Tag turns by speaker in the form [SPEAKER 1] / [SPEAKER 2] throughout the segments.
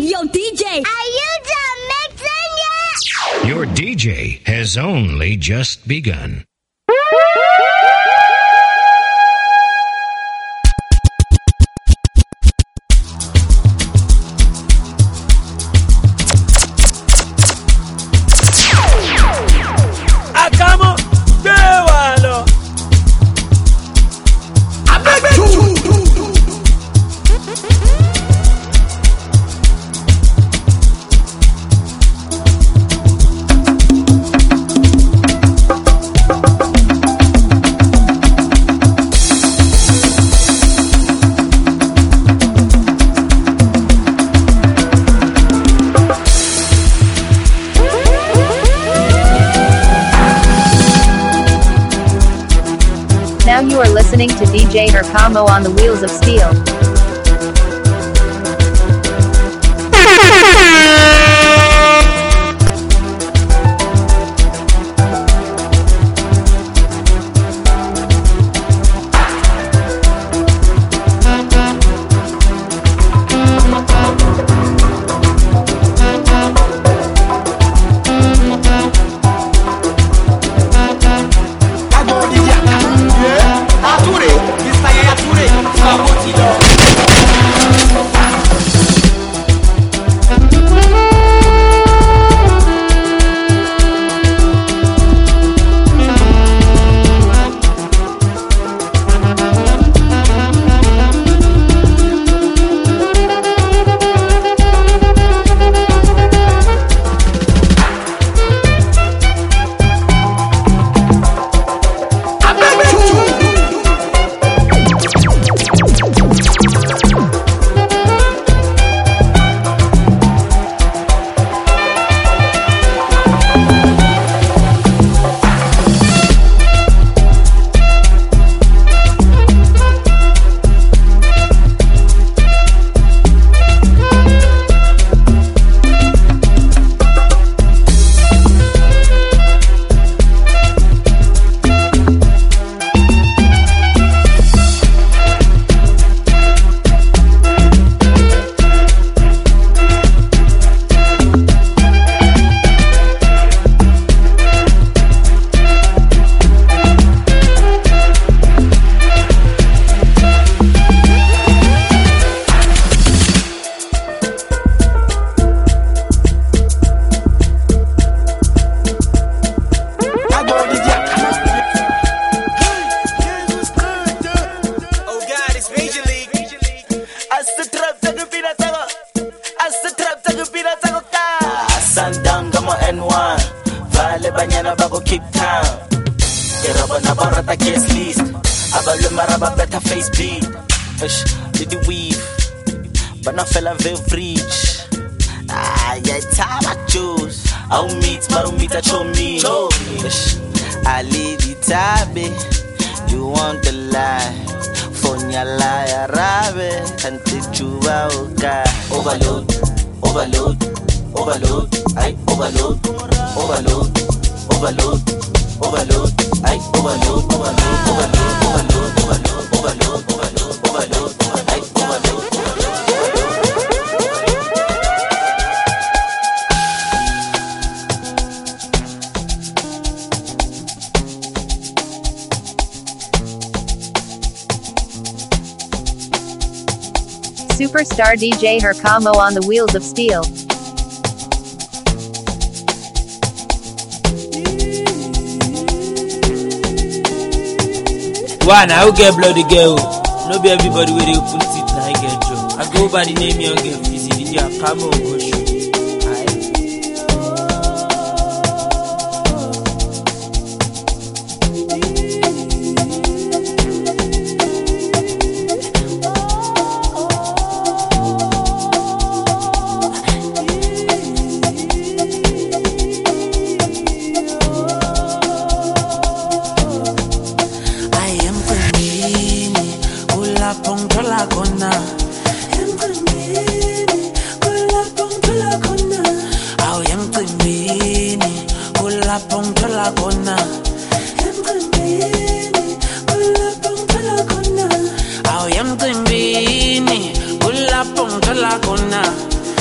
[SPEAKER 1] Yo, DJ, are you done mixing yet?
[SPEAKER 2] Your DJ has only just begun.
[SPEAKER 3] Now you are listening to DJ Hercamo on the Wheels of Steel. Superstar DJ Hercamo on the Wheels of Steel.
[SPEAKER 4] One, I will get bloody girl. No be everybody where they open it now I get job. I go by the name young girl, Fizzy DJ Hercamo go show.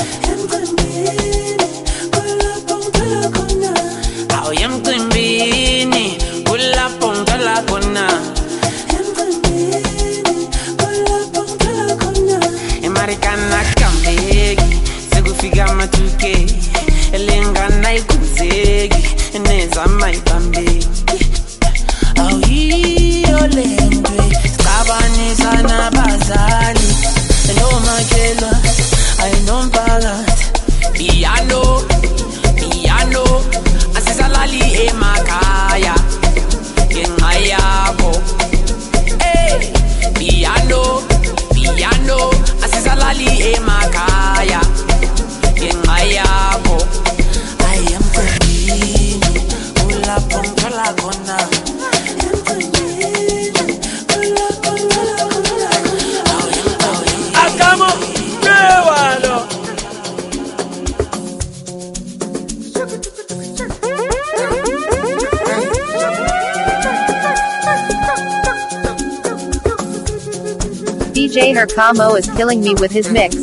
[SPEAKER 3] DJ Hercamo is killing me with his mix.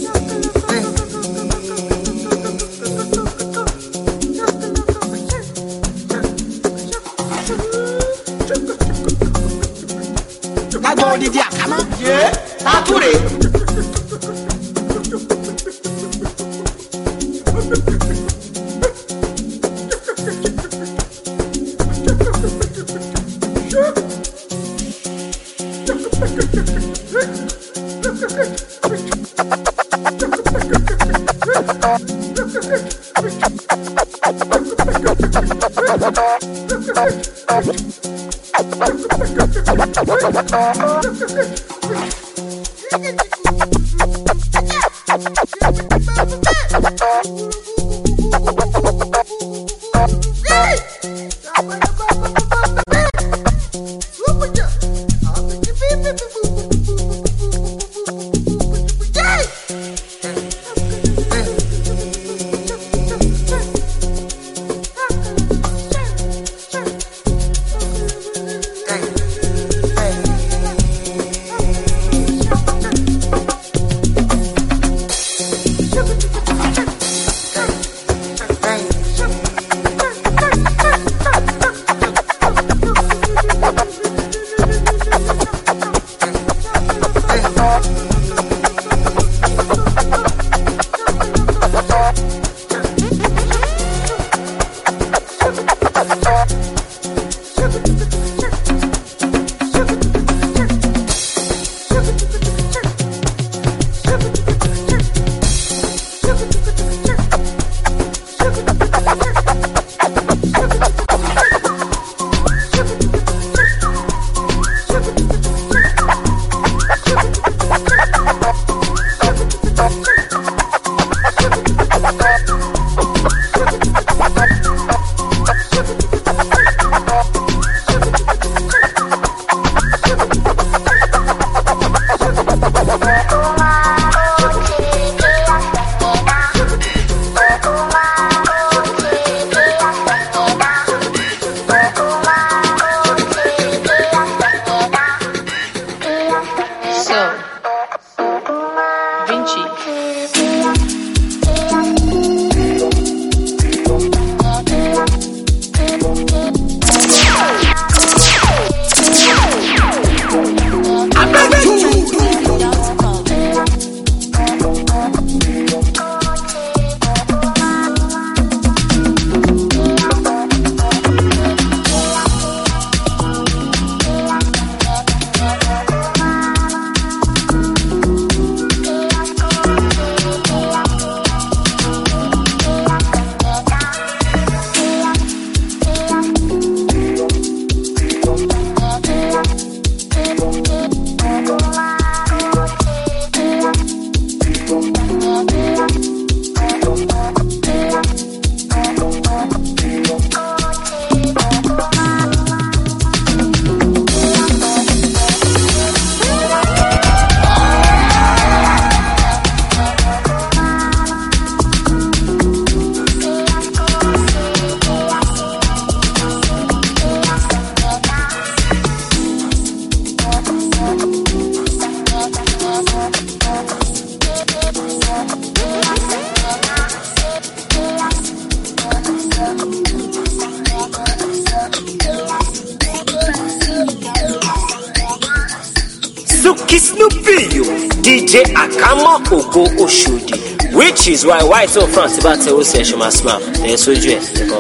[SPEAKER 5] Snoopy, DJ Akamo Ogo Oshodi, which is why White Oak France about to say she must smile. There's so dress.
[SPEAKER 1] Yo,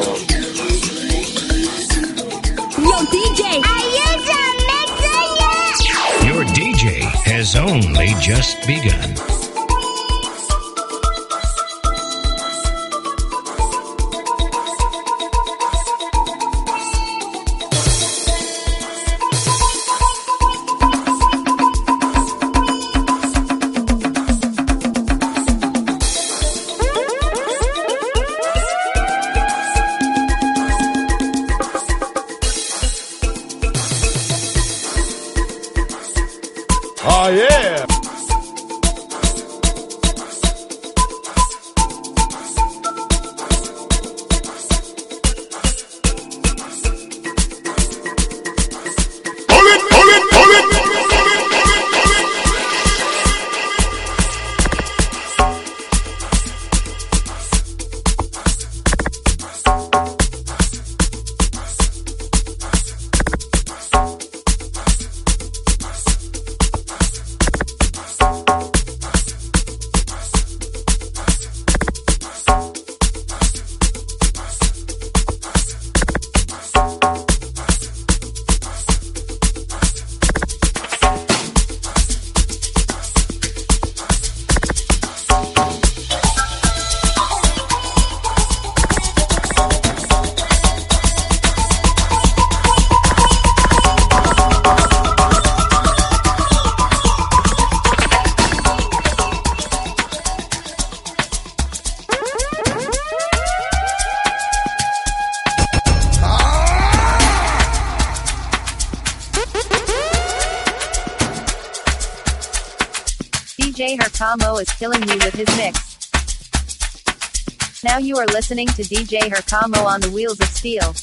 [SPEAKER 1] DJ, are you done mixing yet?
[SPEAKER 2] Your DJ has only just begun.
[SPEAKER 6] Oh yeah.
[SPEAKER 3] DJ Hercamo is killing me with his mix. Now you are listening to DJ Hercamo on the Wheels of Steel.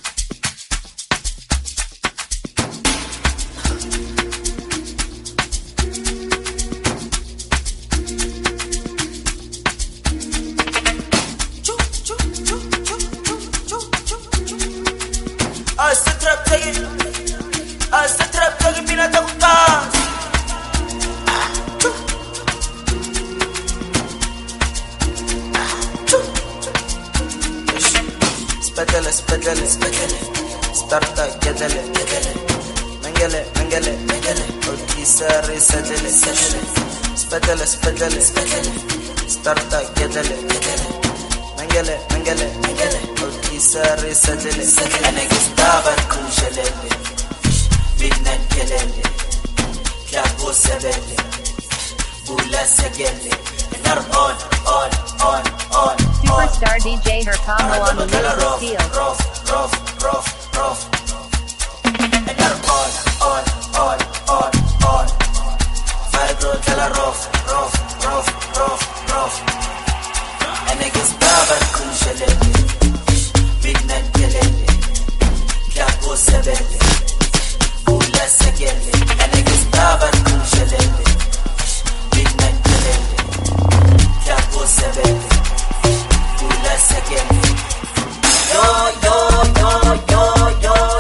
[SPEAKER 4] Spedele, starta, gedele, mengele, otisare, sedele, spedele, starta, gedele, mengele, otisare, sedele, enegistava kunjelele, binan kelele, klapo sebele, bula segele, and on.
[SPEAKER 3] Superstar DJ Hercamo on the Wheels of Steel.
[SPEAKER 4] Rough. And you're on. Vibro, tell her rough. And niggas baba kunjelele, midnight kelele, klapo sebele, bula segele. And niggas baba kunjelele, midnight kelele, klapo sebele. Yo,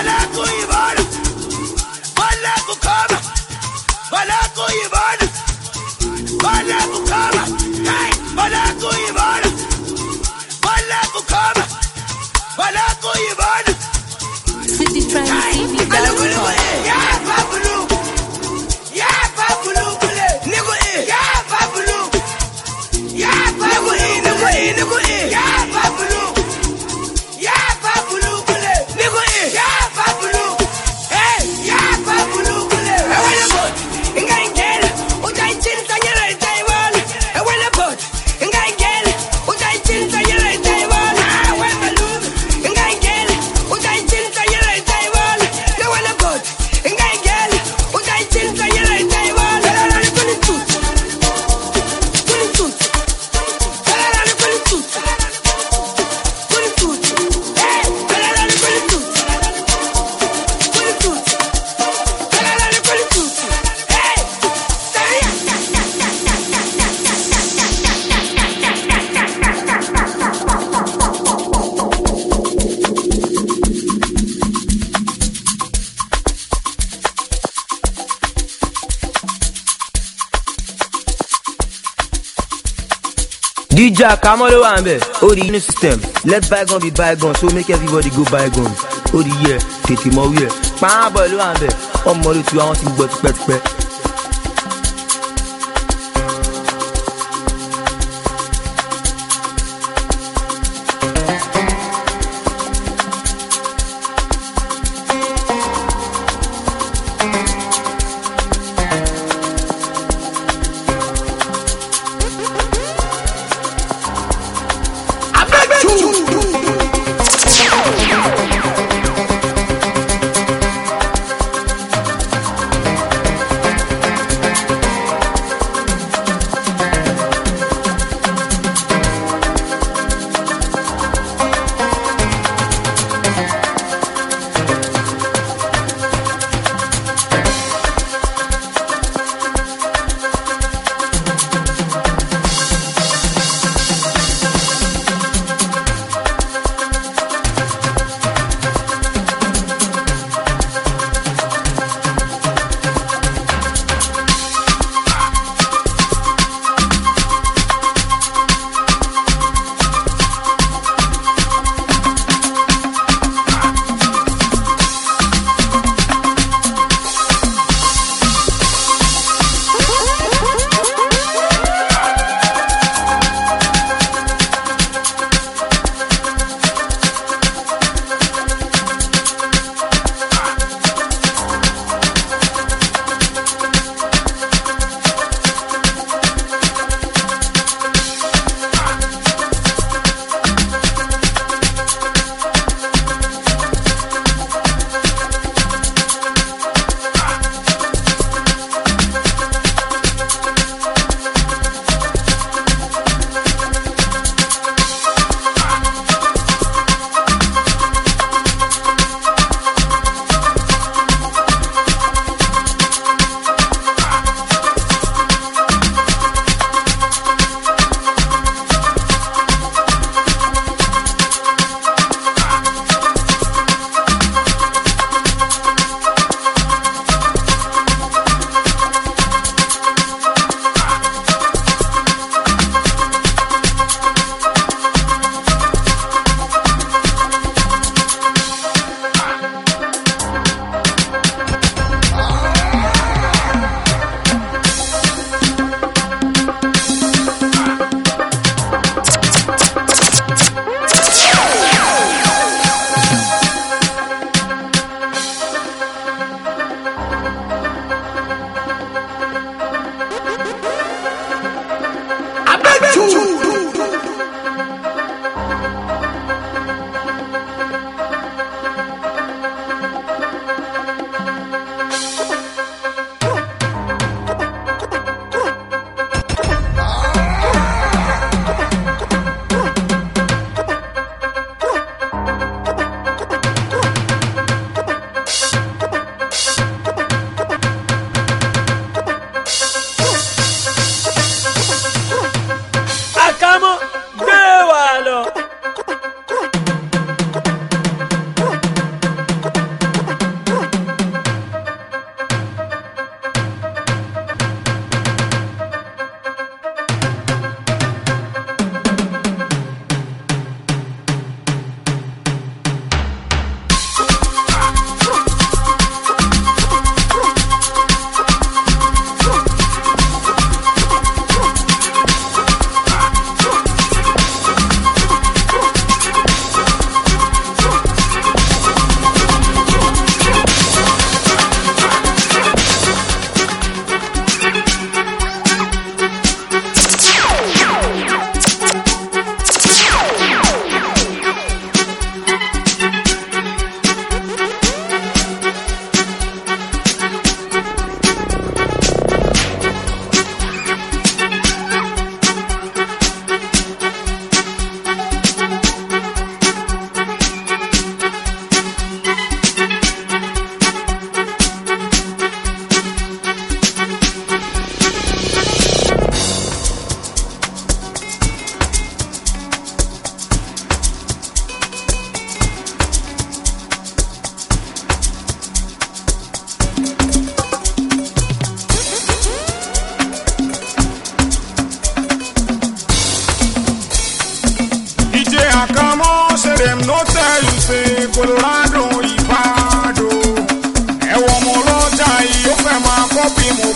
[SPEAKER 4] DJ Akamo ló wà ńbẹ̀. Ó di new system. Let bygone be bygone, so make everybody go bygone. Ó di yẹ tètè mọ wí ẹ̀. Pàápàá ló wà ńbẹ̀. Ọmọ ló ti wá wọn ti gbọ́ tipẹ́tipẹ́.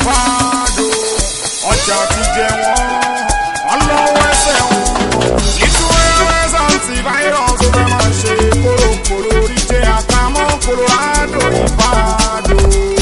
[SPEAKER 6] ìbàdó ọjà ti jẹ wọn ọlọ́wọ́ ẹsẹ̀ wọn influenza antivirus ó fẹ́ máa ṣe kórókòrò DJ Akamo Colorado ìbàdó.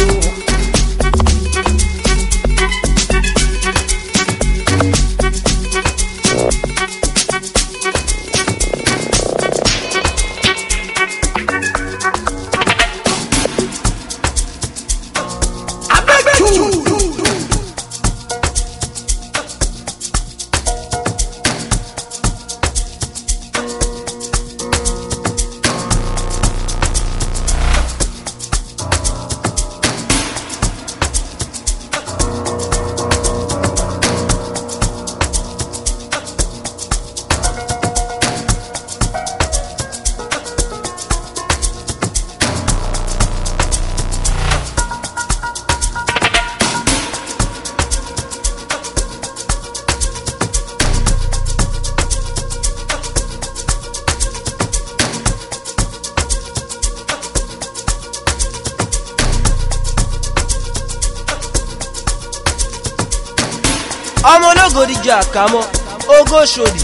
[SPEAKER 4] ọmọ ológo DJ Akamo Ogo Shodi.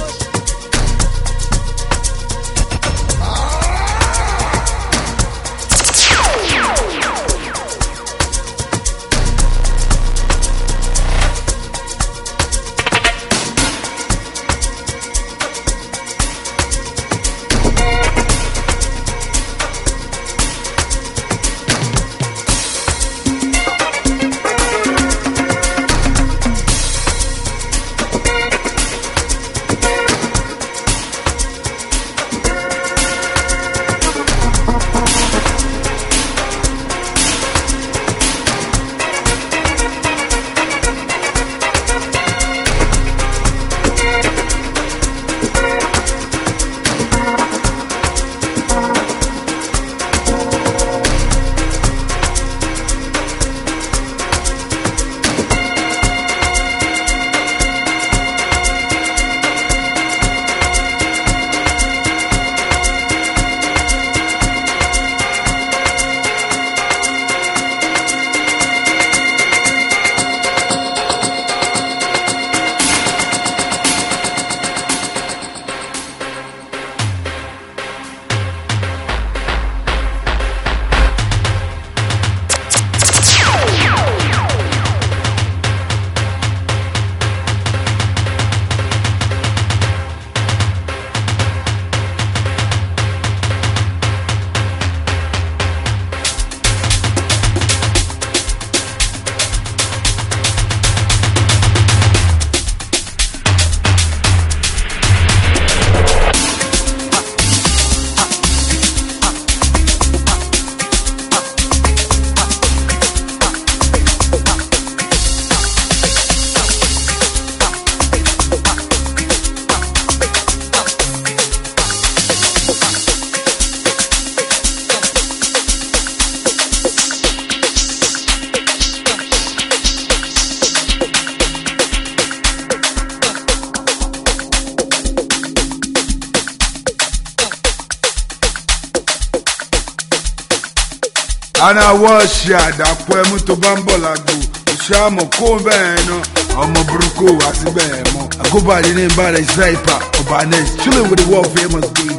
[SPEAKER 6] Ana wash ya dàpọ̀ ẹmu tó bá ń bọ̀ lágbo ìṣàmọ̀ kó bẹ́ẹ̀ náà ọmọ burúkú wá sí bẹ́ẹ̀ mọ́ àgóbàdé ní ìbára ìsáìpà ọba next chilling with the world famous DJ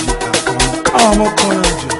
[SPEAKER 6] Akamo ọmọ kan náà jọ.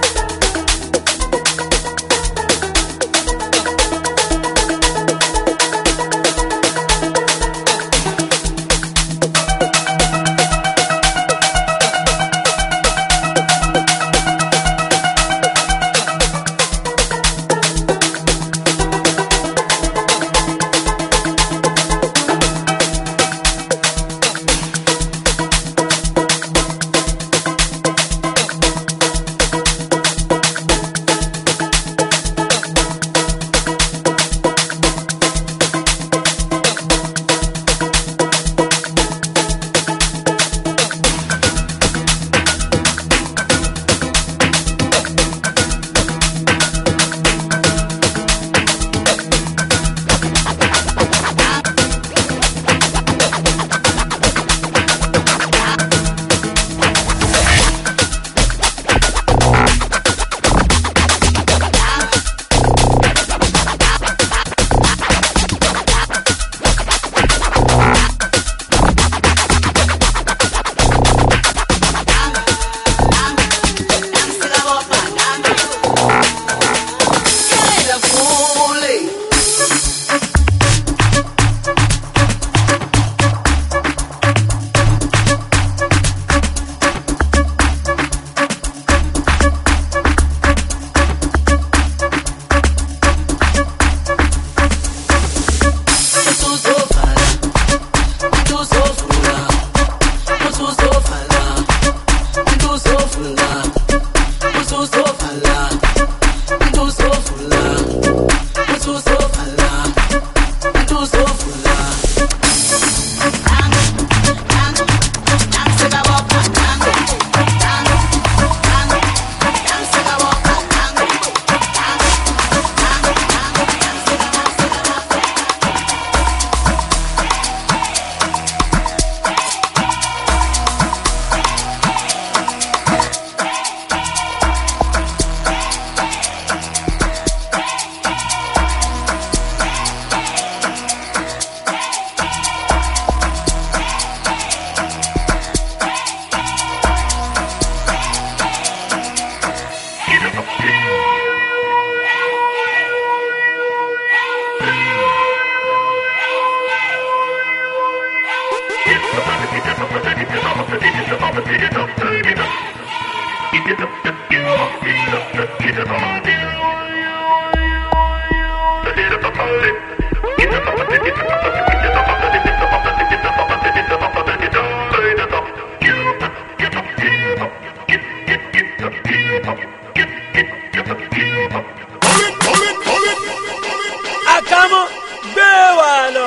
[SPEAKER 7] Akamo, gbé wa lọ.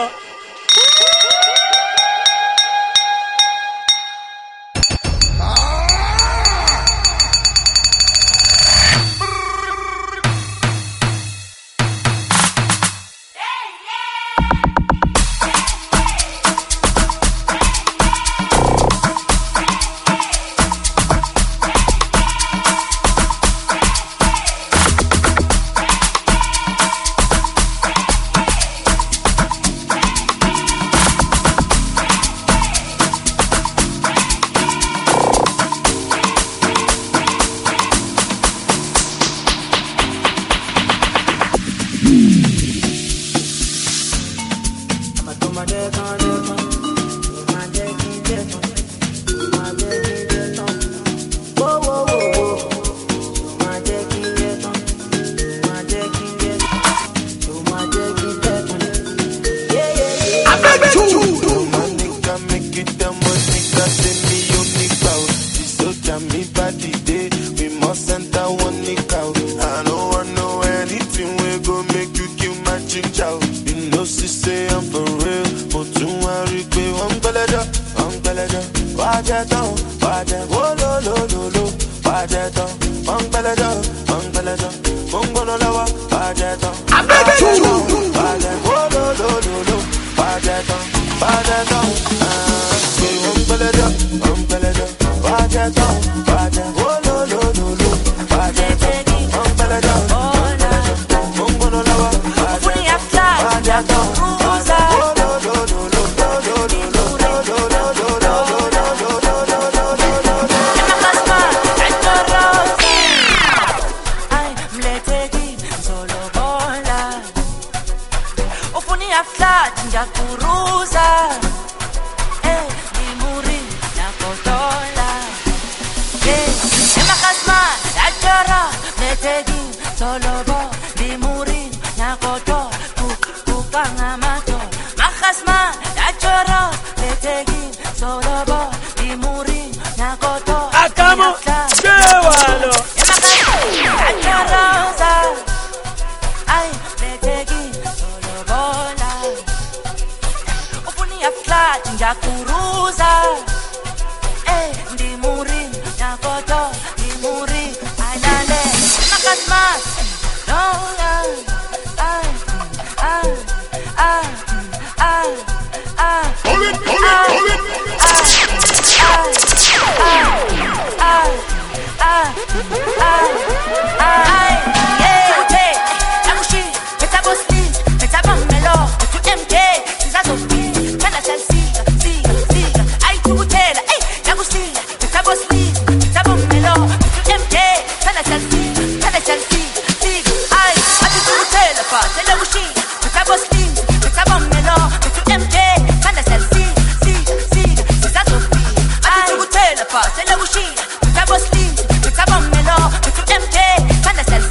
[SPEAKER 8] Say la bouchine, ta boss ligne, ta bombe mélo, tu MK,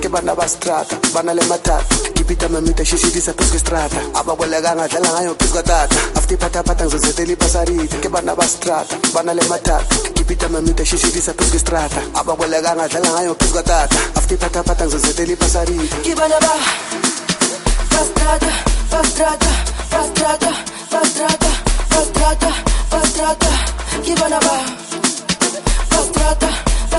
[SPEAKER 8] ke bana ba strata bana le matata kipita mamita shishidisa peske strata abakweleganga dlala ngayo pizwa tata after pata ngizozetela ipasariti ke bana ba strata bana le matata kipita mamita shishidisa peske strata abakweleganga dlala ngayo pizwa tata after pata ngizozetela ipasariti ke bana ba strata ke bana ba strata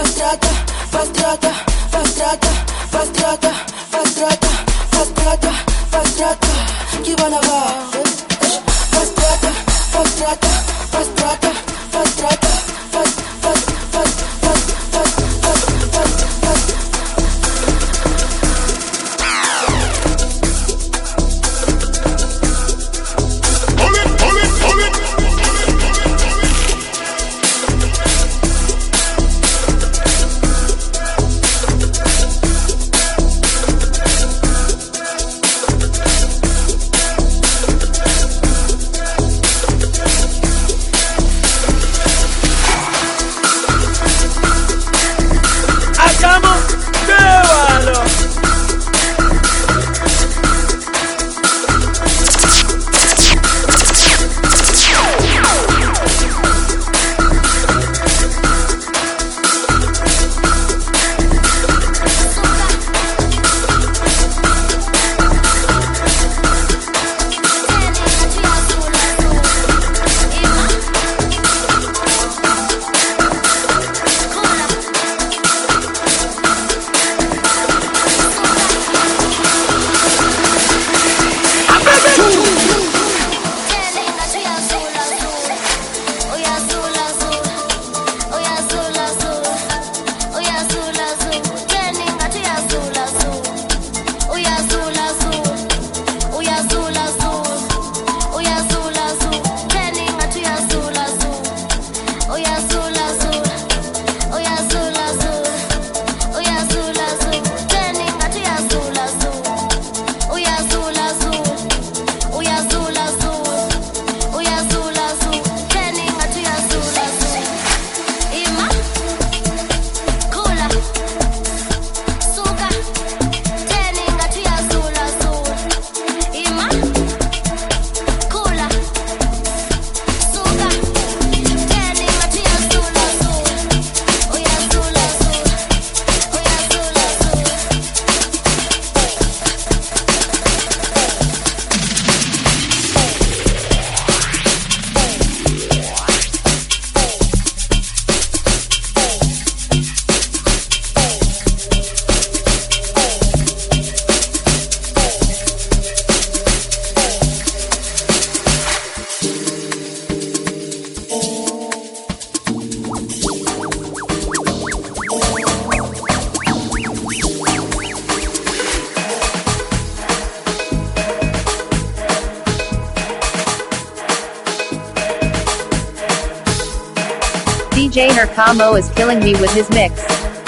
[SPEAKER 3] DJ Hercamo is killing me with his mix.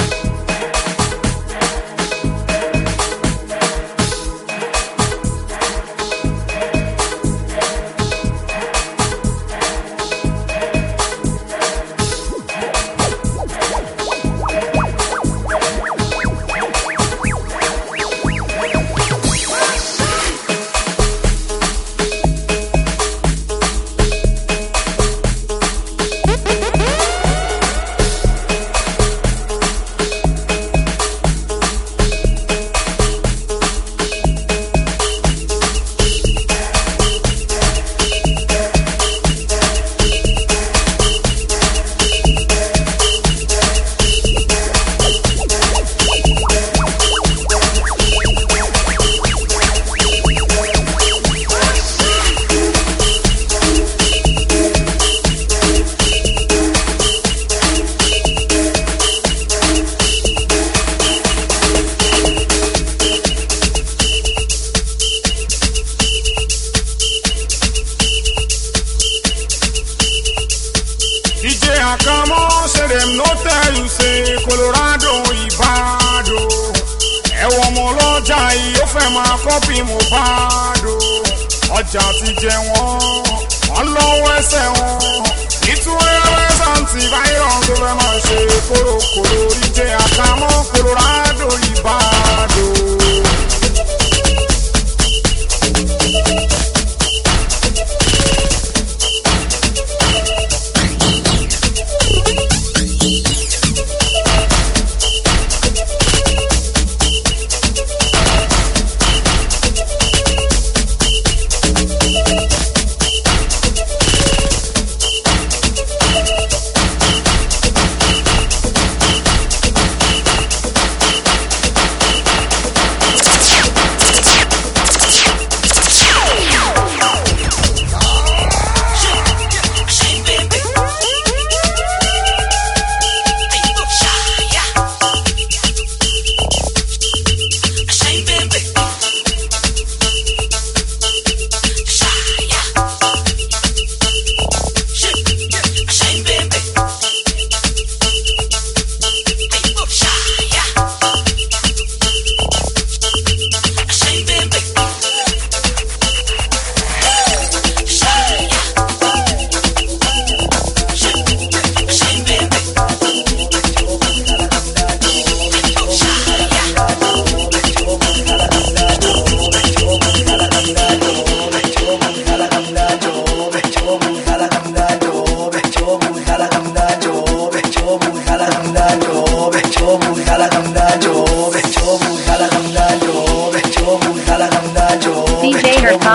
[SPEAKER 9] Come on, say them no tell you say Colorado Ibado. Ẹ̀wọ̀n mo lọ́jà yìí ó fẹ́ máa kọ́pì mo bá dò. Ọjà ti jẹ wọ́n, wọ́n lọ́wọ́ ẹsẹ̀ wọn. Nítorí ẹ̀rẹ́sàntì báyọ̀ tó fẹ́ máa ṣe kórókòrò ìjẹ́ àkàmọ́ Colorado Ibado.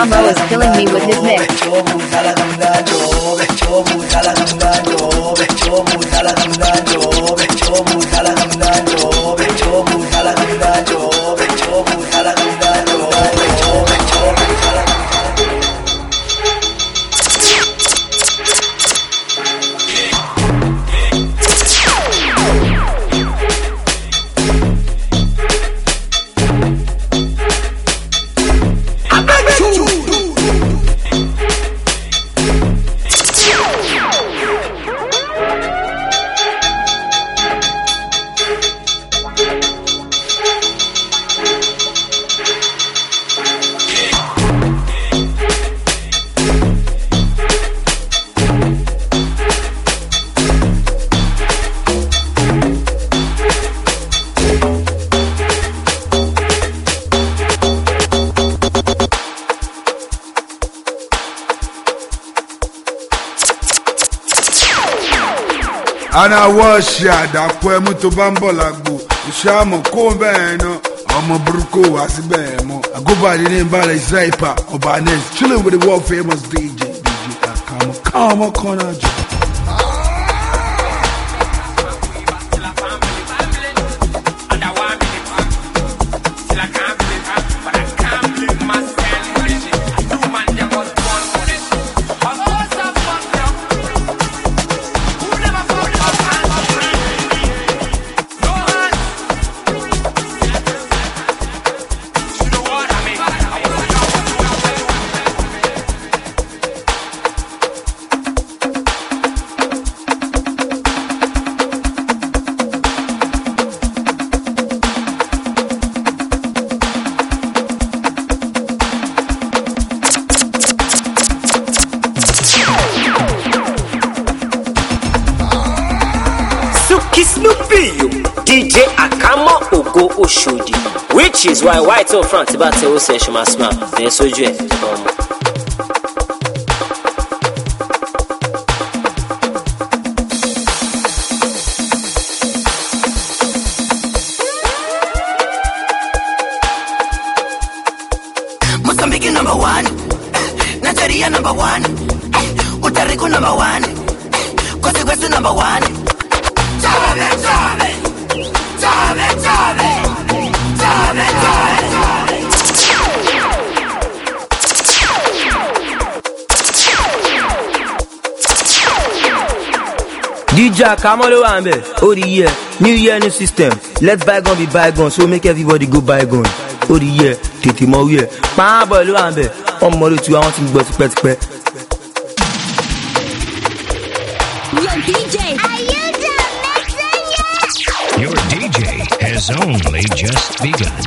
[SPEAKER 3] Kamo is killing me with his mix.
[SPEAKER 6] Ana washi adakwe muto bambola gbo Ushamo kombe no Omo bruko wasibe mo Agoba di name bala Zaipa Obanes chilling with the world famous DJ Akamo Kamo Konajo
[SPEAKER 5] DJ Akamo Ogo Oshodi, which is why white or front about to say she must smile. There's so jet.
[SPEAKER 10] Mozambique number 1, Nigeria number 1, Puerto Rico number 1, Costa Rica number 1.
[SPEAKER 4] DJ Kamo lo ambe. Oh the year, new year, new system. Let bygone be bygone, so make everybody go bygone. Oh the year, tete mo year. Pa boy lo ambe. Omo lo tu àwọn tí gbọ́ tipẹ́.
[SPEAKER 1] Yo DJ, are you done mixing yet?
[SPEAKER 2] Your DJ has only just begun.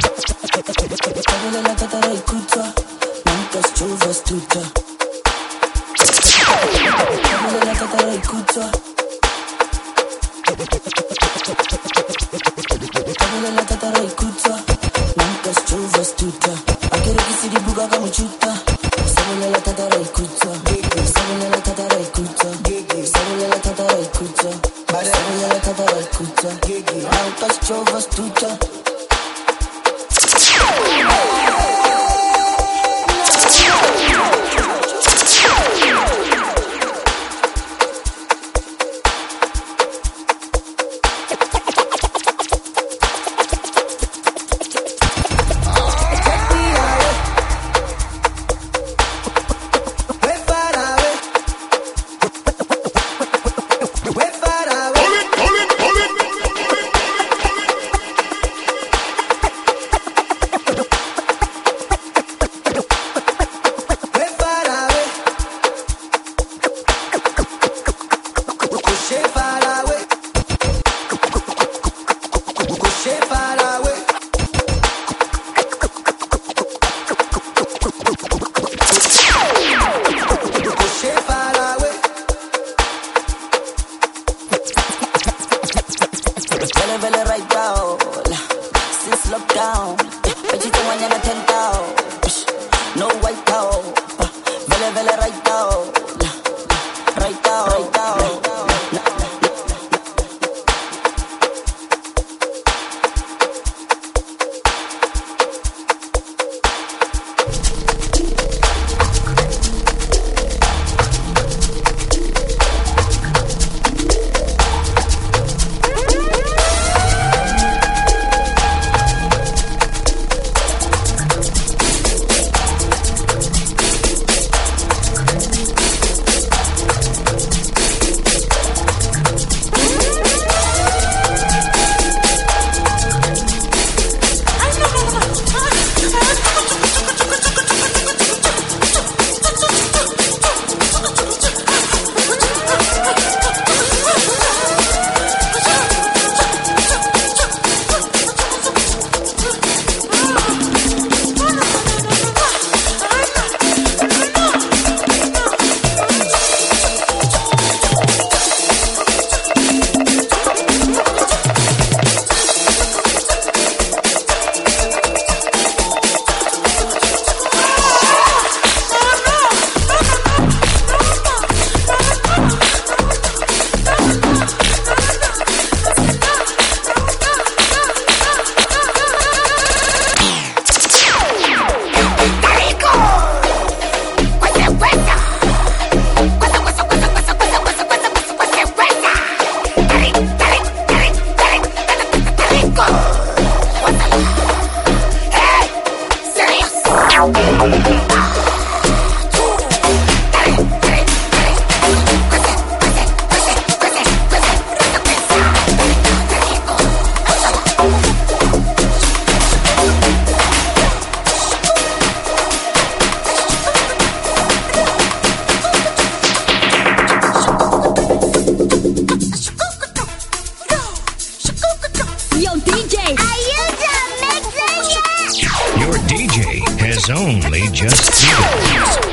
[SPEAKER 2] has only just begun.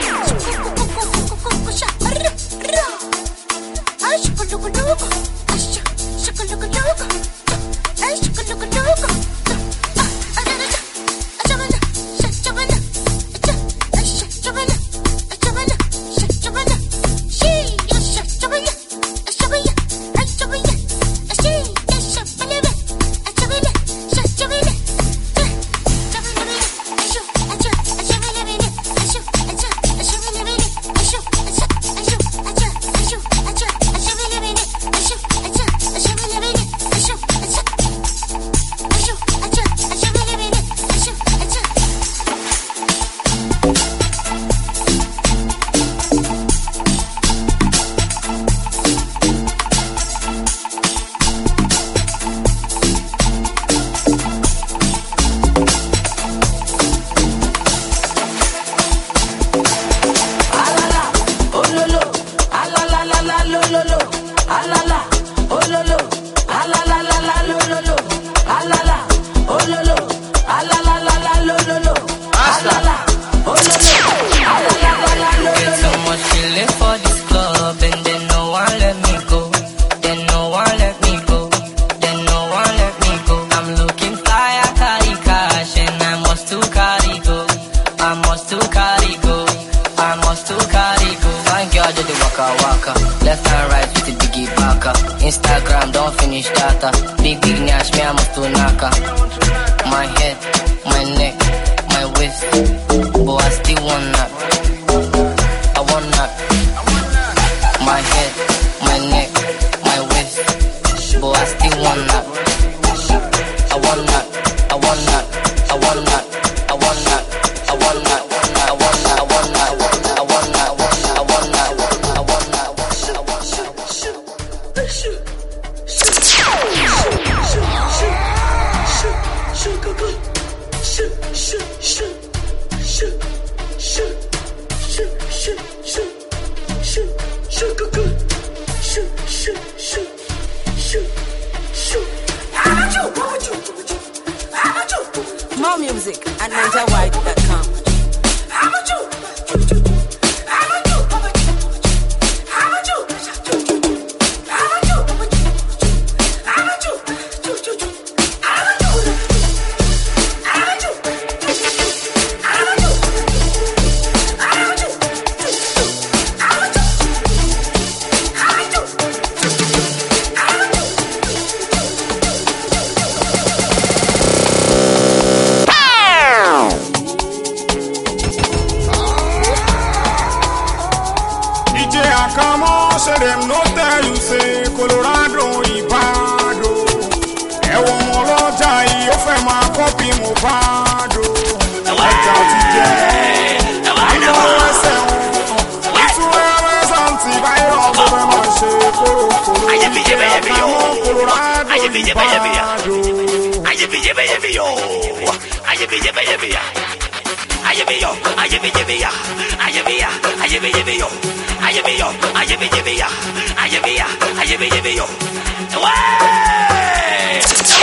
[SPEAKER 11] Instagram don't finish data. Big nyash me I must to naka. My head, my neck, my waist. But I still want that. I want that. My head, my neck, my waist. But I still want that. I want that. I want that. I want that. I want that. I want that. I want that. I want that. I want that. I want that. I want that. I want that. I want that.
[SPEAKER 12] More music at NigerWide.com.
[SPEAKER 9] Say them no tell you say Colorado Ibado. Ewo mo loja yi o fe ma copy mo bado. Eja ti je. Ino se o. Isu ewe santi virus o fe ma se koro. Aye bi yo. Aye bi yo. Aye bi yo. Aye bi yo. Ayemiyo, ayemiya, ayemiya, ayemiyo, ayemiyo, ayemiya, ayemiya, ayemiyo. Way!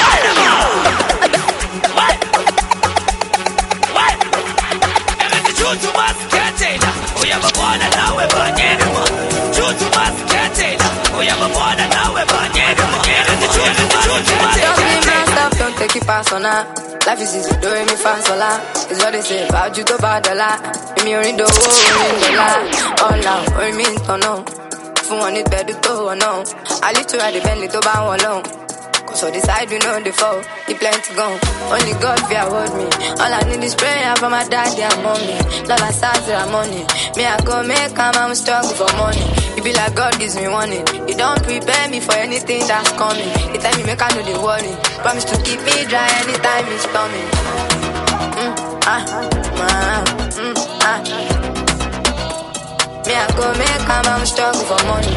[SPEAKER 9] What? Chuchu masketela, uyabona nawe banyema. Chuchu masketela, uyabona nawe banyema. Chuchu masketela.
[SPEAKER 13] Don't take it personal. Life is easy, do me fast a lot. It's what they say about you to bad a lot. Me only do all now, or me to know. If one it better to know. I live to ride the Bentley to buy one alone. Cause on the side we know the fall, the plenty gone. Only God fear hold me. All I need is prayer from my daddy and mommy. Lord I start to money. Me I go make I'm struggle for money. It be like God gives me warning. You don't prepare me for anything that's coming. The time you make I know the worry. Promise to keep me dry anytime it's coming. Me I go make I'm struggle for money.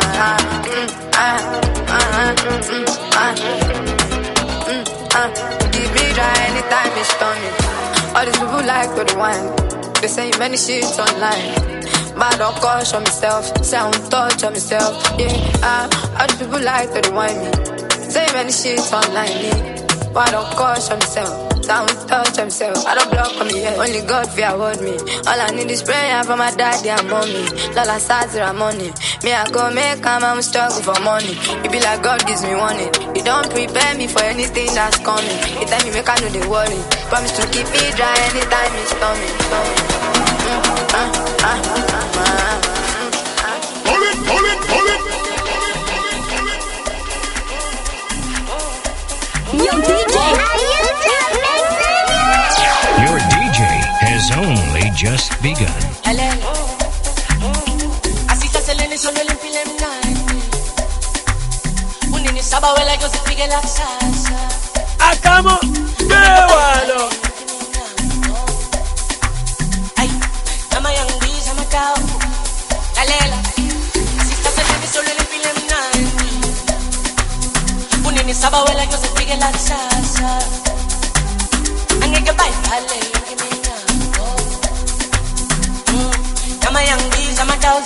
[SPEAKER 13] Keep me dry anytime it's coming. All these people like to the wine. They say many shit online. But I don't caution myself, say I don't touch on myself. Yeah, all these people like to rewind me. Say many shit online, but I don't caution myself, sound touch himself. I don't block on me yet. Only God fear hold me. All I need is prayer from my daddy and mommy. Lola Sazira money. Me I go make I'm struggle for money. It be like God gives me warning. You don't prepare me for anything that's coming. You tell me make I know the worry. Promise to keep me dry anytime it's stormy.
[SPEAKER 1] Yo, DJ,
[SPEAKER 2] Your DJ has only just begun.
[SPEAKER 14] Asita selene solo limpilem nani. Unini saba wela yo se pige la salsa.
[SPEAKER 7] Akamo bewalo.
[SPEAKER 14] Ay, nama yang bisa matao. Kalela. Asita selene solo limpilem nani. Unini saba wela yo se pige la salsa. Angeke bayale ngimina. Nama yang bisa matao.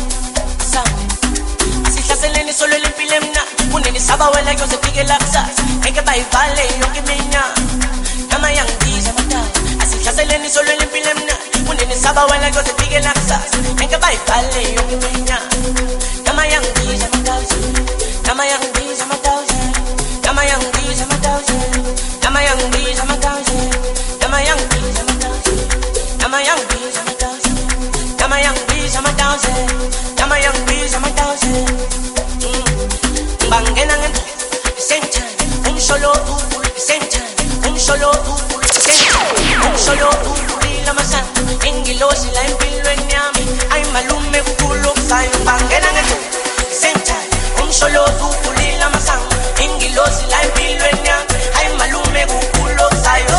[SPEAKER 14] Selene solo el pilemna, uneni saba wela yo se pique la salsa. Hay que vale yo que meña. Nama yang bisa mata. Así que selene solo el pilemna, uneni saba wela yo se pique la salsa. Hay que vale yo que meña. Nama yang bisa mata. Nama yang bisa mata. Nama yang bisa mata. Nama yang bisa mata. Nama yang bisa mata. Nama yang bisa mata. Nama yang bisa mata. Nama yang bisa mata. Bangenangan, sentan, solo tú, sentan, solo tú, sentan, solo tú, la masa, engilos y la empilo en yami, ay malume culo, say, bangenangan, sentan, solo tú, la masa, engilos y la empilo en yami, ay malume culo, say, so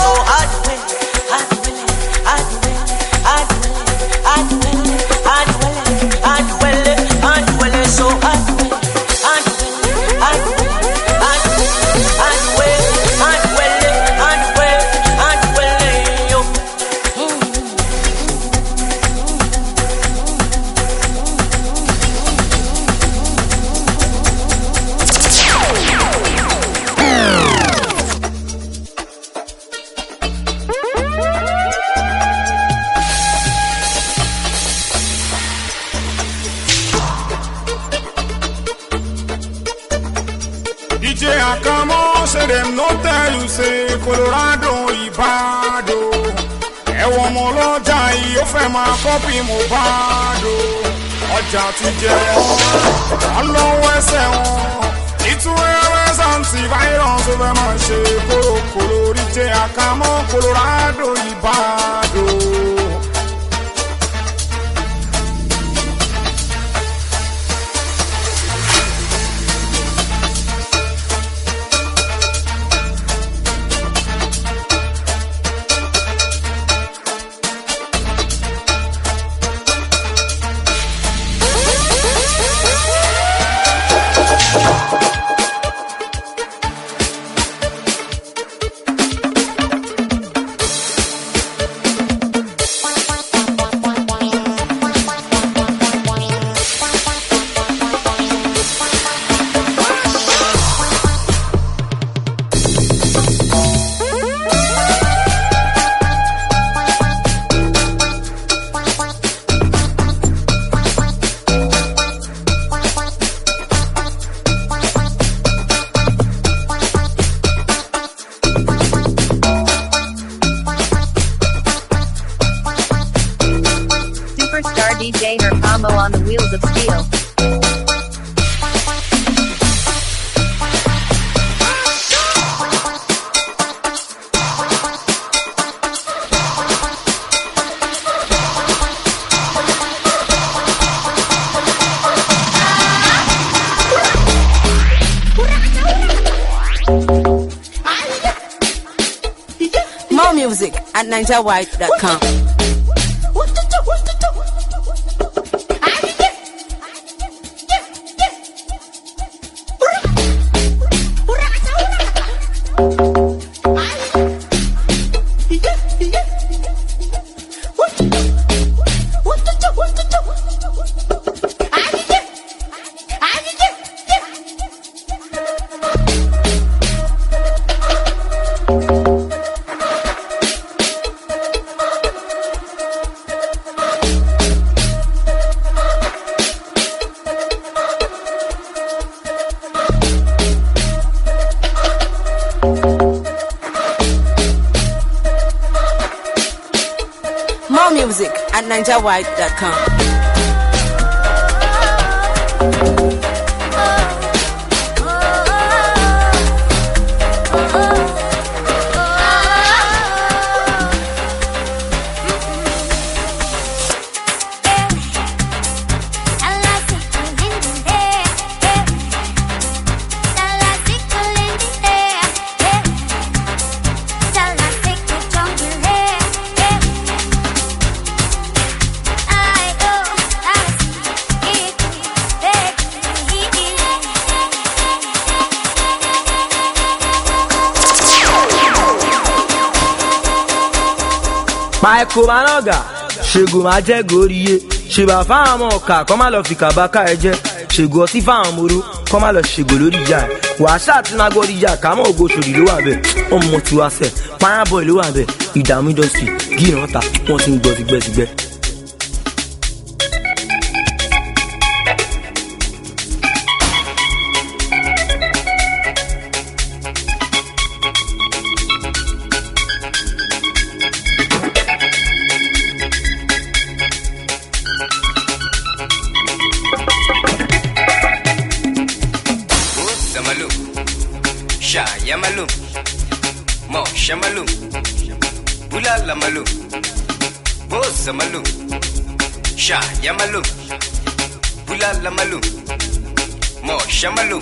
[SPEAKER 14] so
[SPEAKER 9] DJ Akamo say them no tell you say Colorado Ibado. Ẹ̀wọ̀n mo lọ́jà yìí ó fẹ́ máa kọ́pì mo bá do. Ọjà ti jẹ wọ́n lọ́wọ́ ẹsẹ̀ wọn. Ìtúwẹ́rẹ́ antivirus ó fẹ́ máa ṣe kórókòrò. DJ Akamo Colorado Ibado.
[SPEAKER 3] DJ Hercamo on the wheels of steel.
[SPEAKER 12] More music at NinjaWhite.com. music at NigerWide.com.
[SPEAKER 4] Michael Manoga, ṣègùn máa jẹ́ gòríye, ṣèbà fáwọn ọkà kọ́ máa lọ fi kàbákà ẹ jẹ́, ṣègùn ọtí fáwọn moro kọ́ máa lọ ṣègùn lórí ìyá ẹ̀, wàásà tí náà gbọ́dọ̀ ìyá kàmọ́ ògo ṣòdì ló wà bẹ́ẹ̀, ọmọ tiwa sẹ̀, Fireboy ló wà bẹ́ẹ̀, ìdààmú industry, gíran ta, wọ́n ti ń gbọ́ sígbẹ́sígbẹ́.
[SPEAKER 15] Yamalu, Mo Shamalu, Bulala Malu, Bosa Malu, Sha Yamalu, Bulala Malu, Mo Shamalu,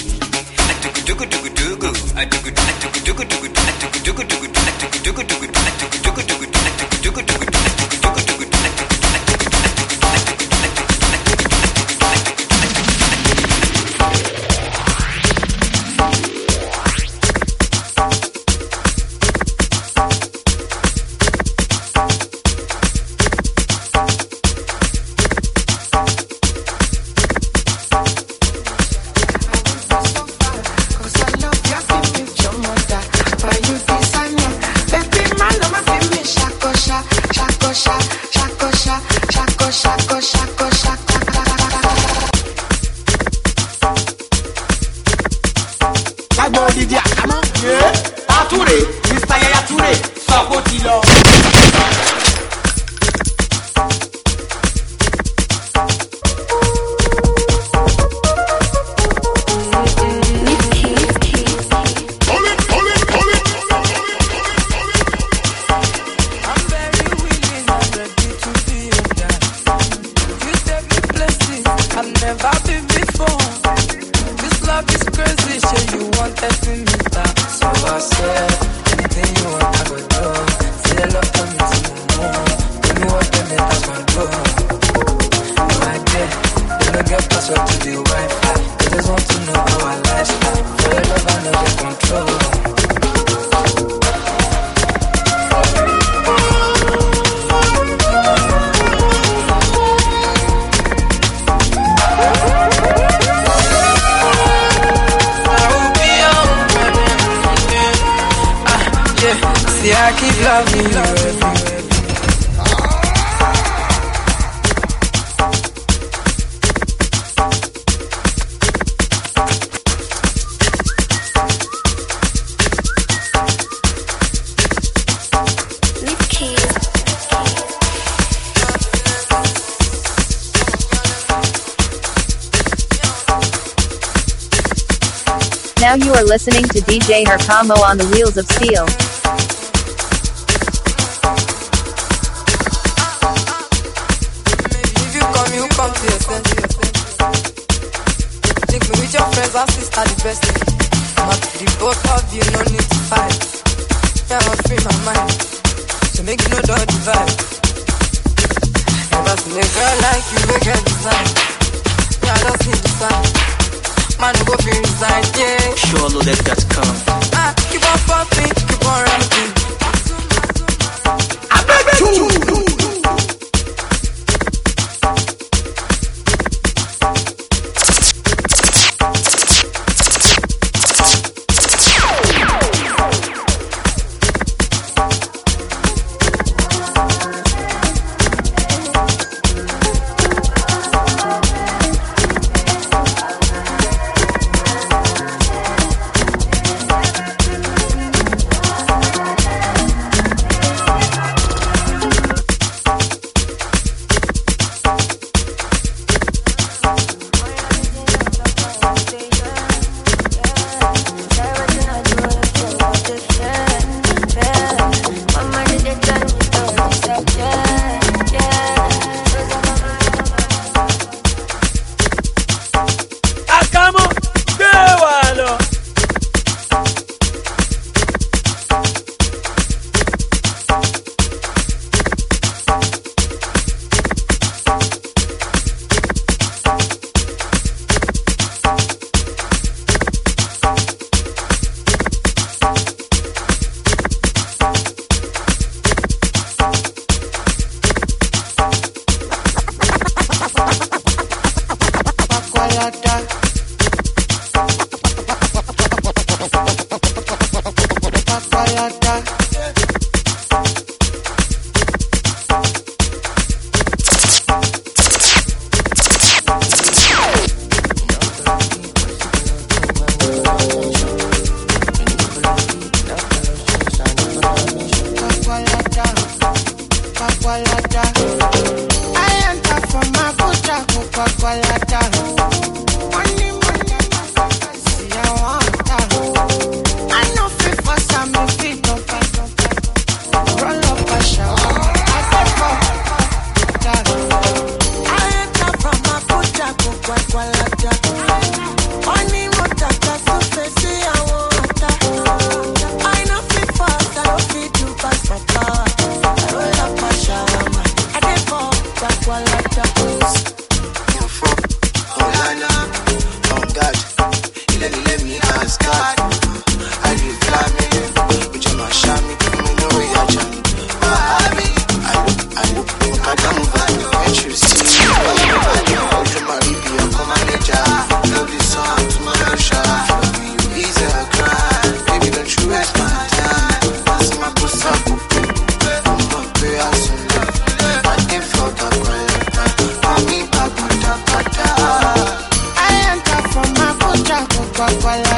[SPEAKER 3] Now you are listening to DJ Hercamo on the Wheels of Steel.
[SPEAKER 13] If you come, you come to yourself. Take me with your friends and sister, the best thing. But the both of you, no need to fight. Yeah, I'm free my mind. So make you know the vibe. Never seen a girl like you, a girl design. Yeah, I just need the sign. Man, go feel inside, yeah.
[SPEAKER 4] Sure, load that come.
[SPEAKER 13] Keep on popping, keep on rapping.
[SPEAKER 6] I beg you.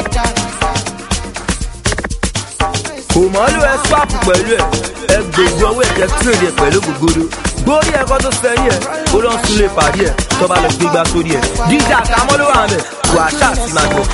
[SPEAKER 4] kò mọ́ ló ẹ swap pẹ̀lú ẹ gbogbo owó ẹ̀kẹ́ tírèdì ẹ̀ pẹ̀lú gbogbo gbórí ẹ̀kọ́ tó fẹ́ rí ẹ̀ ó lọ́n tún lè pàdé ẹ̀ tó bá lọ gbégbá sórí ẹ̀ díjà Àkámọ́ ló wà ń bẹ̀ kò àṣà sí máa gbọ́.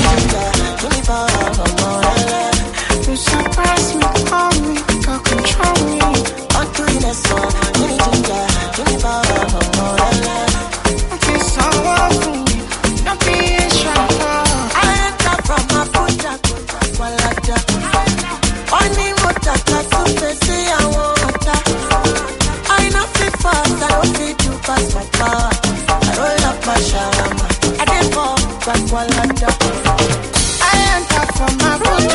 [SPEAKER 16] You surprise me, call me, go control me. I'll do this one, give me ginger, give me power, okay, so what for me? Don't be shy. I enter from my foot, Walada. Only motor, to say I want that. I know fit fast, I don't fit to pass my power. I roll up my shawarma, I didn't fall, back Walada. I enter from my foot,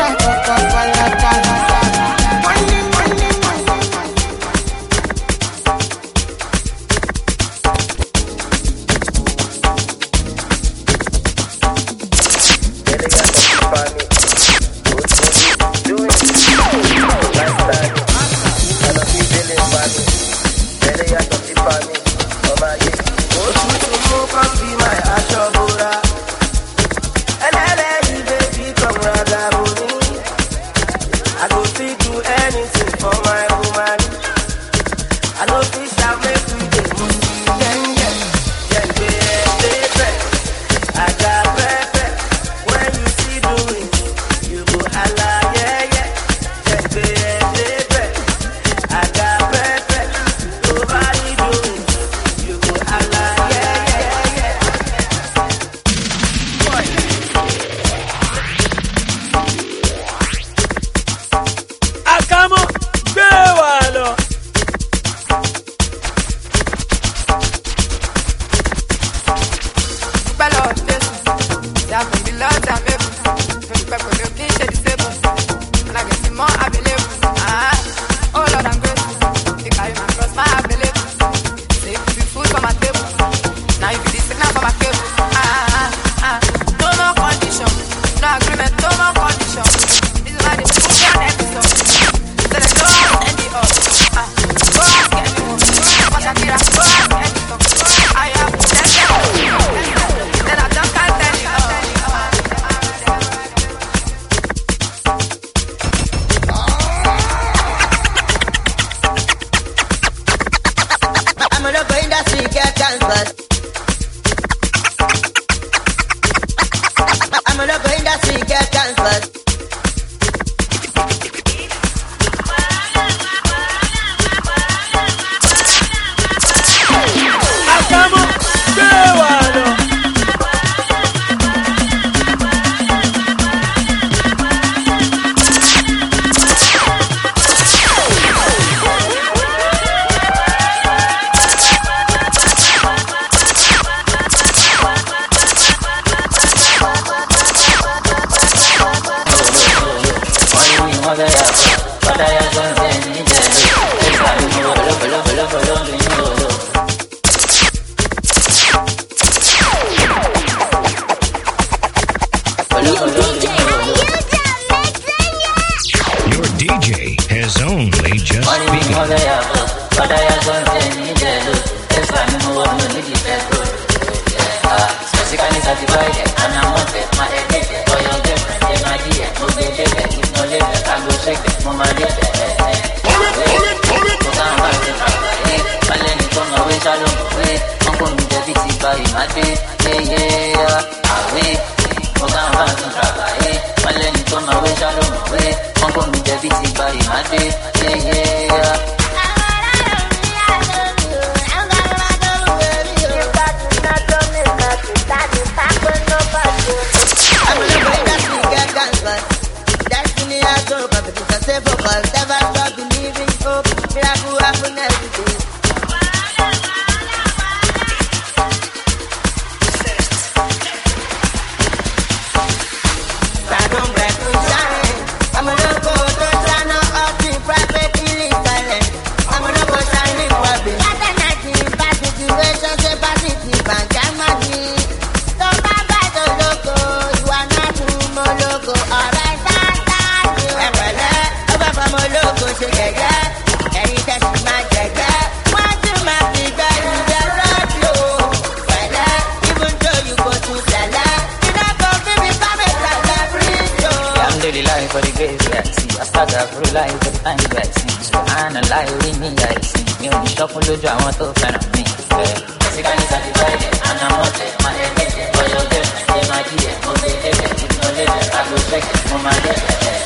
[SPEAKER 17] really lie for the grace that I see. I start to through life for the time that I see. So I don't lie with me, I see. Me only shuffle the I want to find me. Basically satisfied, and I'm not it. My head is it, but you're there. Say my dear, go say it, it's no later. I go check it for my head.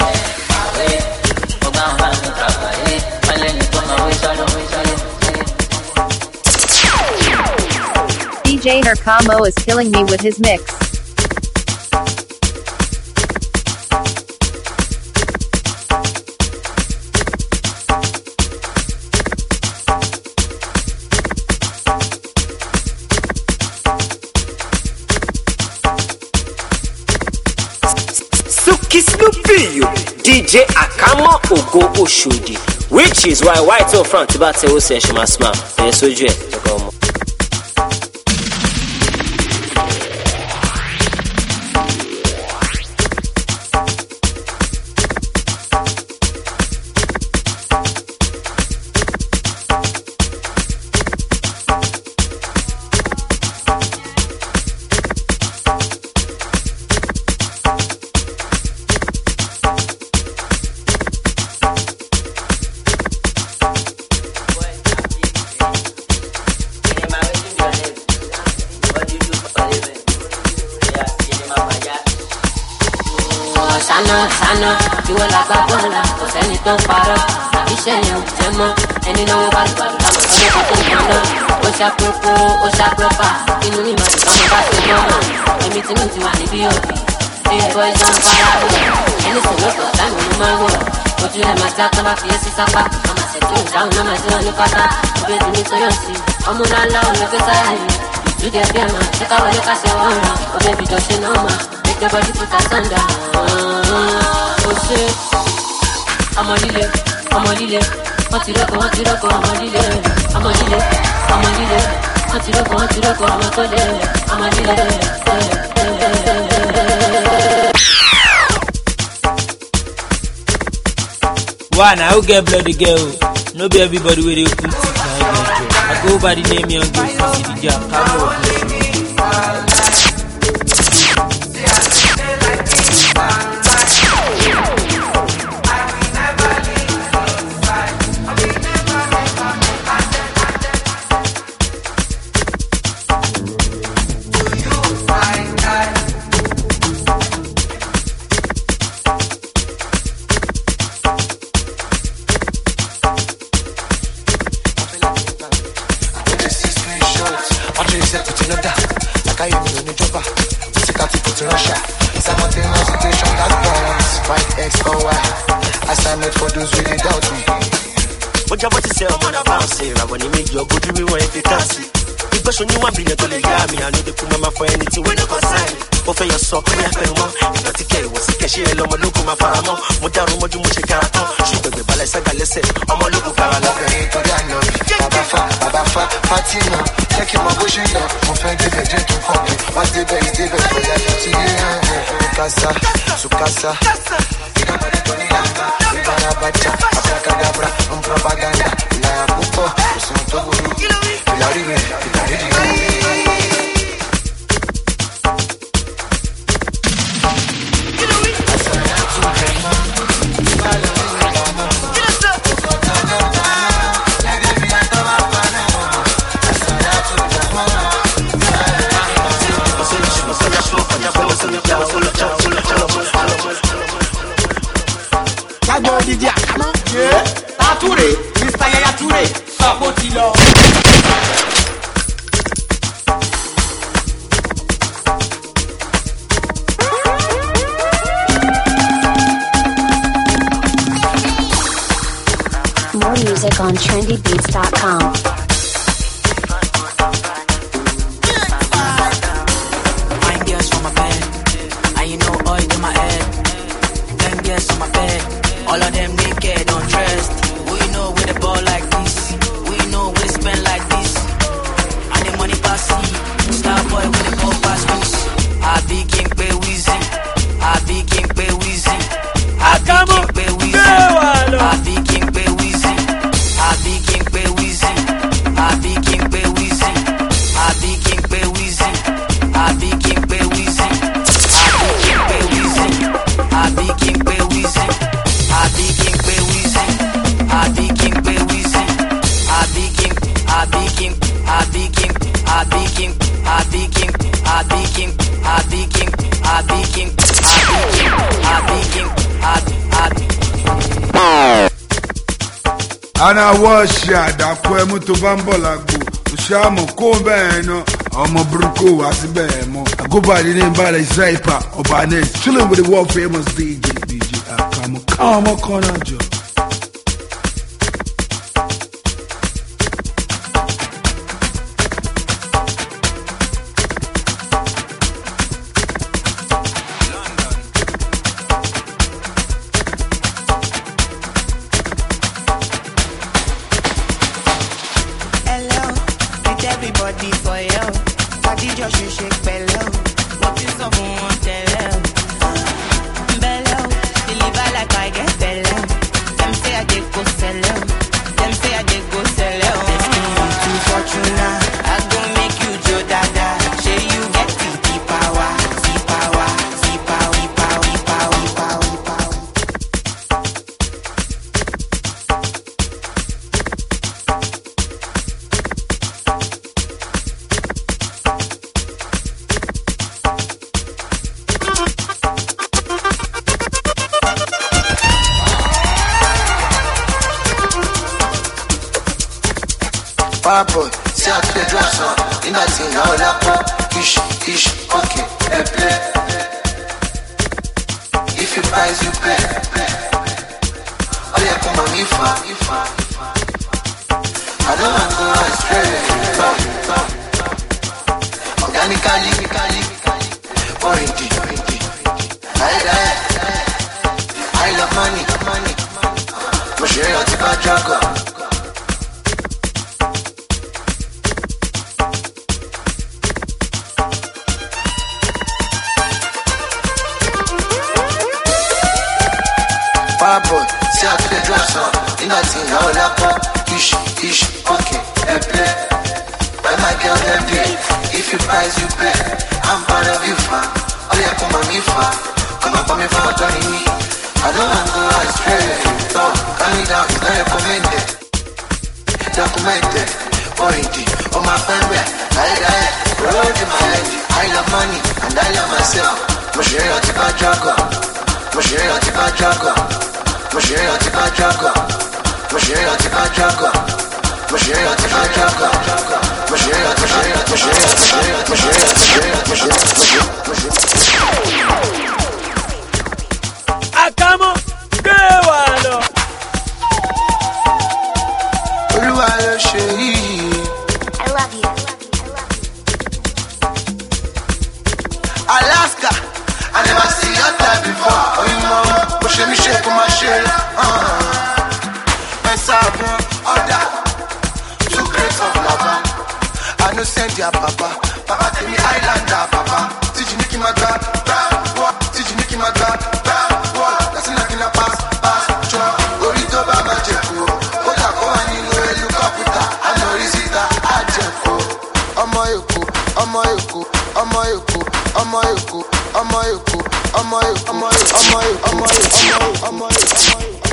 [SPEAKER 17] Go down, man, no trouble. My lane is on my way,
[SPEAKER 3] DJ Hercamo is killing me with his mix.
[SPEAKER 5] DJ Akamo Ogo Oshodi, which is why white up front about to say she must smile. Yes, so you.
[SPEAKER 18] Sana, you will like a bola, cause any don't para. I share you, Gemma, and you know about the Osha Propo, Osha Propa, in the Lima, come back to Mama. Let me tell you, I need you. These boys don't para. Anything look like I'm in my world. But you have my start of my face, it's a pack. I'm a set you down, I'm a son of Kata. I'm a to your seat. I'm on a loud, look at that. You get there, man. Check out what you can say, oh, baby, just say no, man. Make your body put us under. Oh shit, I'm on the left, I'm on the left. Want to rock, I'm on the left, I'm on the left, I'm on the left. Want to rock, I'm on the left, I'm on the left.
[SPEAKER 7] One, I will get bloody girl. No be everybody where they put it. I go by the name Young Girl, see the jam, come on.
[SPEAKER 19] Question you want billion to the yami, I know the Puma for anything when you consign. Offer your sock, we have more. It's not the care, what's the cash, you'll look at my farm. Modaru Moju Muchikarato, shoot the Balasaka, let's say, I'm a local Karala. Baba Fatima, take him a bush in love, my friend is a gentle copy. What's the best, the best for that? Casa, Sukasa, Barabacha, Abacadabra, propaganda, La Pupo, Santo Guru.
[SPEAKER 20] More music on trendybeats.com.
[SPEAKER 10] Fine girls from my bed, and you know oil in my head. 10 girls on my bed, all of them naked, undressed. We know where the ball like this, we know where they spend like this. And the money pass see, star boy with the ball pass loose. I be king pay Weezy, I be king pay Weezy, I be king pay Weezy, I be king pay Weezy, I be king pay Weezy, I be king pay Weezy, I be king pay Weezy, I be king pay Weezy, I be king pay Weezy, I be king pay
[SPEAKER 6] Ana wash ya dàpọ̀ ẹmu tó bá ń bọ̀ lágbo. Òṣàmọ̀ kó bẹ́ẹ̀ náà. Ọmọ burúkú wá sí bẹ́ẹ̀ mọ́. Agóbàdì ní ìbàdàn Sniper Obanes. Chilling with the world famous DJ Akamo. Káwọn ọmọ kan náà jọ.
[SPEAKER 16] Everybody for you. Party just you shake bellow. What is up on tell bellow. Deliver like I get bellow. Them say I did go sell out. Them say I did go sell out. Destiny to Fortuna. I gon' make you Joe Dada. Say you get the power. The power. The power. The power. The power. The power. The power.
[SPEAKER 8] Purple, see how to the dress on. In that thing, now lap up. Ish, okay, play. If you price, you pay. Oh yeah, come on, me far. I don't want to go astray. Organically, warranty. I love money. But she ain't a bad drugger. Boy, see how to the dress on. In that thing, now lap up. Ish, okay, play. Buy my girl them day. If you price, you pay. I'm proud of you, fam. Oh yeah, come on, me far. Come up on me for turning me. I don't want to go astray. No, calm me down, it's not recommended. Documented, warranty. Oh my friend, road in my head. I love money and I love myself. Moshe, you're the bad drugger.
[SPEAKER 7] Akamo, gbé wa lọ.
[SPEAKER 8] Olúwa ló ṣe yìí.
[SPEAKER 1] I love you.
[SPEAKER 8] Alaska, I never see your type before. Oh, you know, push me shake my shit. My sabon, order. 2 crates of lava. I no send ya papa. Papa tell me Islander, papa. Tiji Niki Maga, Tiji Niki Maga, that's in a pass. Chop, Orito Baba Jeko. Oda ko ani no elu kaputa. I no risita, Ajeko. Ọmọ Èkó.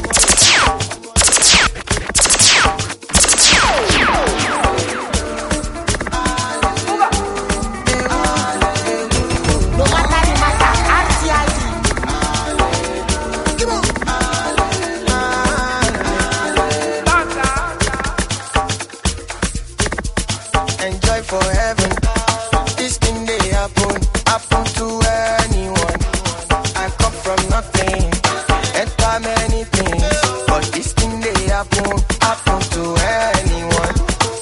[SPEAKER 8] Enjoy for heaven. This thing they happen to anyone. I come from nothing, enter many things, but this thing they happen to anyone.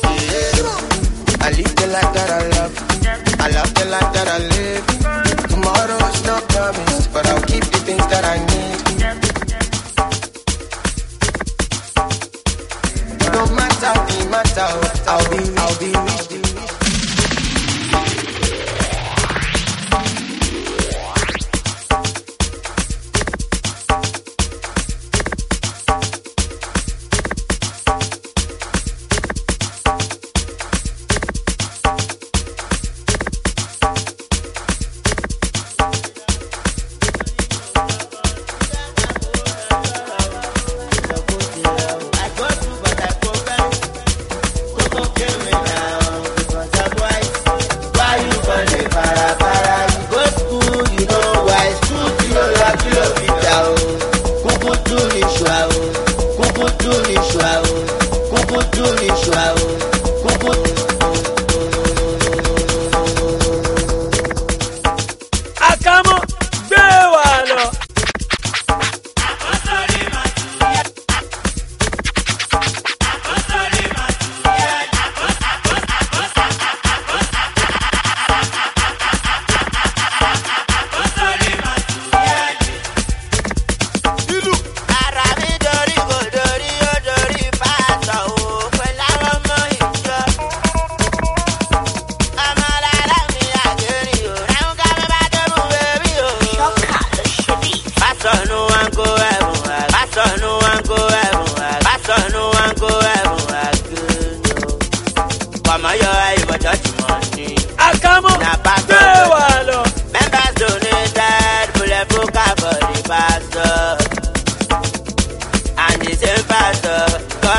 [SPEAKER 8] I live the life that I love. I love the life that I live. Tomorrow's not promised, but I'll keep the things that I need. No matter the matter, I'll be rich.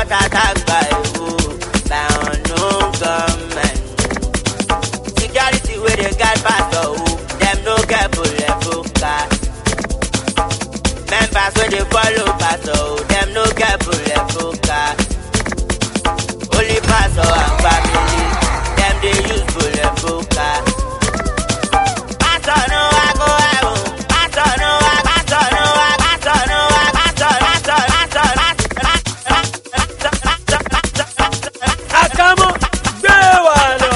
[SPEAKER 14] attack by who? By unknown gunmen. Security where they got pastor who? Them no get bulletproof car. Members where they follow pastor who? Them no get bulletproof car. Only pastor and family. Them they use bulletproof car. Pastor no I go heaven. Pastor no I. Pastor no I. Pastor no I. Pastor.
[SPEAKER 7] Akamo, gbéwàlọ.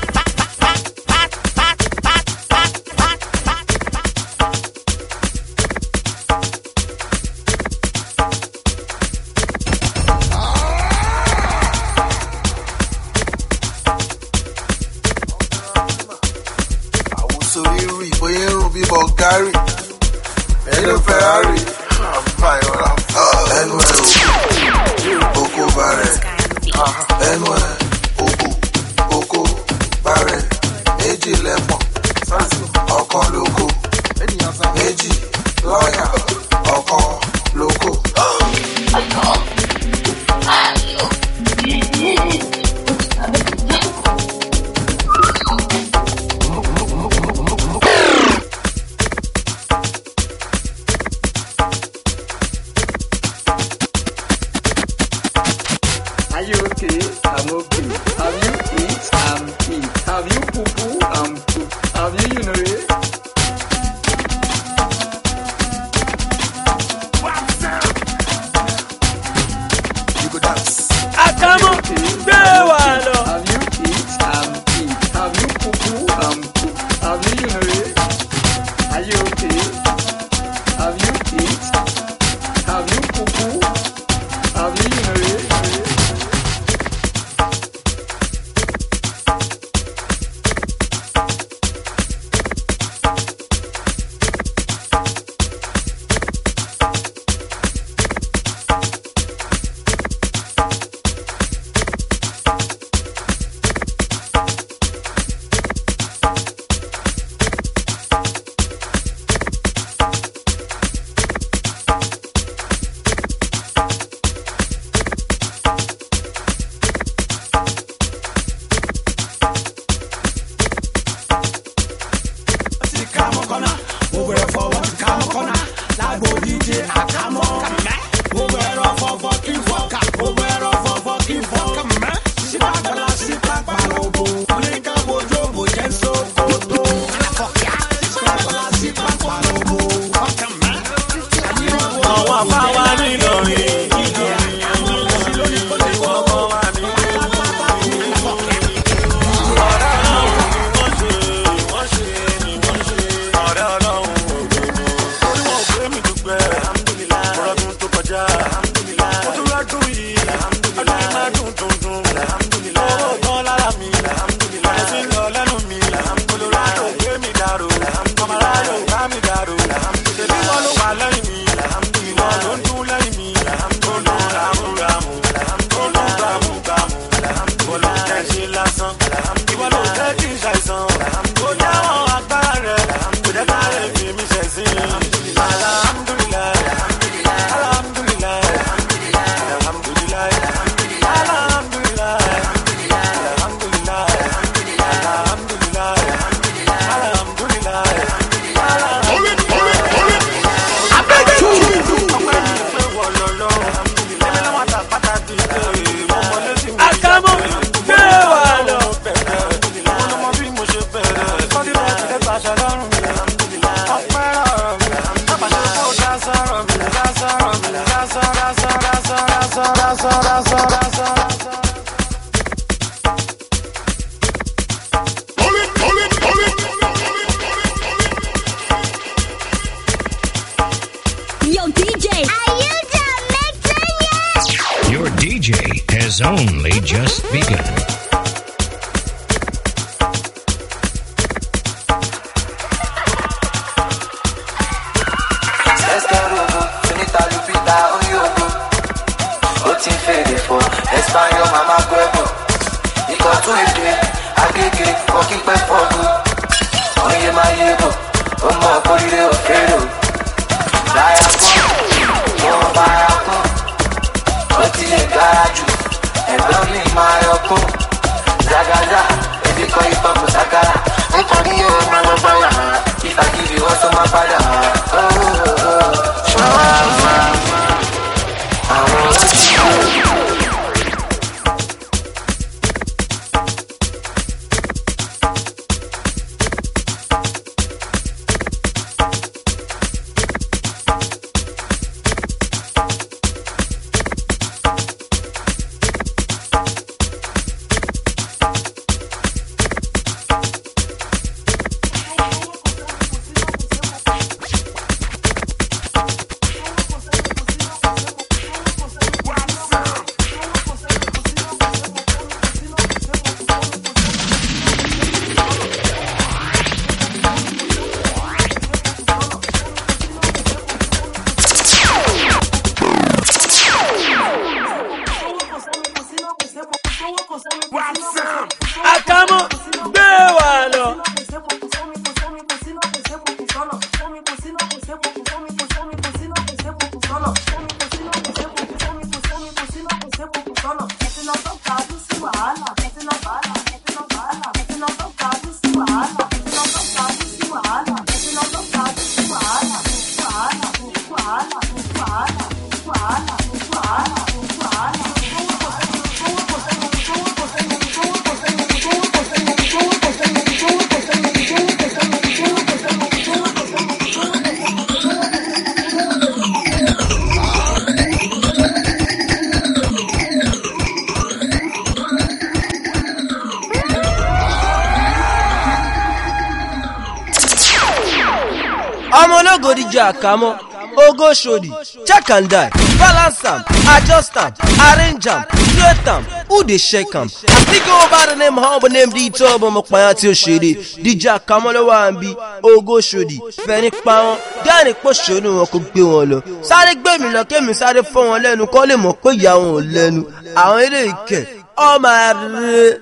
[SPEAKER 21] Àwòsàn irú ìbòye irun bíbọ̀ Gary. Ẹnu Ferrari. Ẹnu ẹ̀rù. Oko Barẹ̀. Ẹnu ẹ̀. Oko Barẹ̀. Méjì lẹ́pọ̀n. Ọ̀kan lóko. Méjì lọ́ọ̀yà. Ọ̀kan lóko.
[SPEAKER 22] Are you okay? I'm okay. Have you eat? I'm eat. Have you poo-poo? I'm poop. Have you urinate?
[SPEAKER 21] You go dance.
[SPEAKER 7] Akamo, gbéwàlọ.
[SPEAKER 22] Have you eat? I'm eat. Have you poo-poo? I'm poop. Have you urinate? Are you okay? Have you eat? Have you poo-poo? Have you urinate?
[SPEAKER 2] has only just begun.
[SPEAKER 21] Español, mamá huevo. Y con tu idea, aquí que fucking pe fogo. Oye, ma llevo, como corire o fero. Vaya con, no vaya con. O ti le garaju, Bakun, Zagaza, if you call you Papu Sakara, I call you Malabala. If I give you also my father,
[SPEAKER 7] Akamo, bewalo. Omo no go DJ Akamo, Ogo Shodi, check and die, balance am, adjust am, arrange am, create am, who dey shake am. I think over the name humble name the Turbo Mokpayati Oshodi, DJ Akamo lo wa nbi, Ogo Shodi, Feni pa won, Gani po Shodi won ko gbe won lo. Sáré gbé mi lọ kemi sáré fọ́ wọn lẹ́nu kó lè mọ̀ pé ìyá wọn ò lẹ́nu. Àwọn ele ike, o ma re.